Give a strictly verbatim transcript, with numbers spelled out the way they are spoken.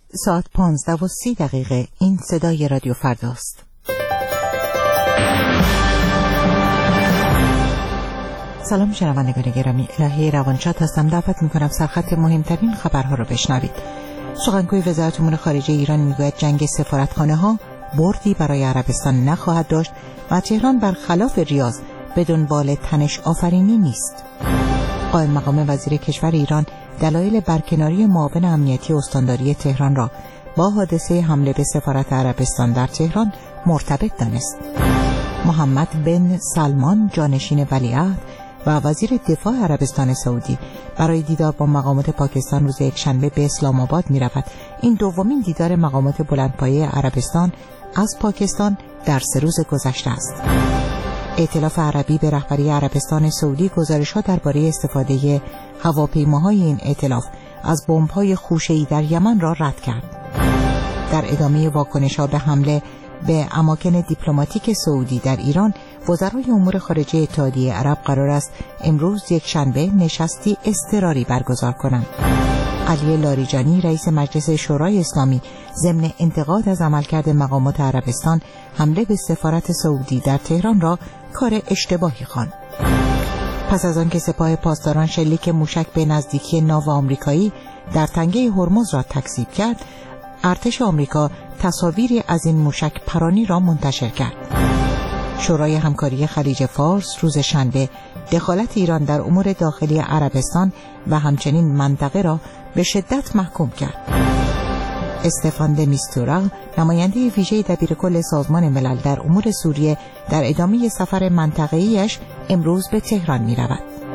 ساعت پانزده و سی دقیقه. این صدای رادیو فرداست. سلام شنوندگان گرامی، الهی روانشاد هستم. دعوت میکنم سرخط مهمترین خبرها رو بشنوید. سخنگوی وزارت امور خارجه ایران میگوید جنگ سفارتخانه ها بردی برای عربستان نخواهد داشت و تهران برخلاف ریاض به دنبال تنش آفرینی نیست. قائم مقام وزیر کشور ایران دلایل برکناری معاون امنیتی استانداری تهران را با حادثه حمله به سفارت عربستان در تهران مرتبط دانست. محمد بن سلمان جانشین ولیعهد و وزیر دفاع عربستان سعودی برای دیدار با مقامات پاکستان روز یکشنبه به اسلام آباد می رود. این دومین دیدار مقامات بلندپایه عربستان از پاکستان در سه روز گذشته است. ائتلاف عربی به رهبری عربستان سعودی گزارش‌ها درباره استفاده هواپیماهای این ائتلاف از بمب‌های خوشه‌ای در یمن را رد کرد. در ادامه واکنش‌ها به حمله به اماکن دیپلماتیک سعودی در ایران، وزرای امور خارجه اتحادیه عرب قرار است امروز یک شنبه نشستی اضطراری برگزار کنند. علی لاریجانی رئیس مجلس شورای اسلامی ضمن انتقاد از عملکرد مقامات عربستان حمله به سفارت سعودی در تهران را کار اشتباهی خواند. پس از آن که سپاه پاسداران شلیک موشک به نزدیکی ناو آمریکایی در تنگه هرمز را تکذیب کرد، ارتش آمریکا تصاویری از این موشک پرانی را منتشر کرد. شورای همکاری خلیج فارس روز شنبه دخالت ایران در امور داخلی عربستان و همچنین منطقه را به شدت محکوم کرد. استفان د میستورا، نماینده ویژه دبیرکل سازمان ملل در امور سوریه، در ادامه سفر منطقه‌ایش امروز به تهران می رود.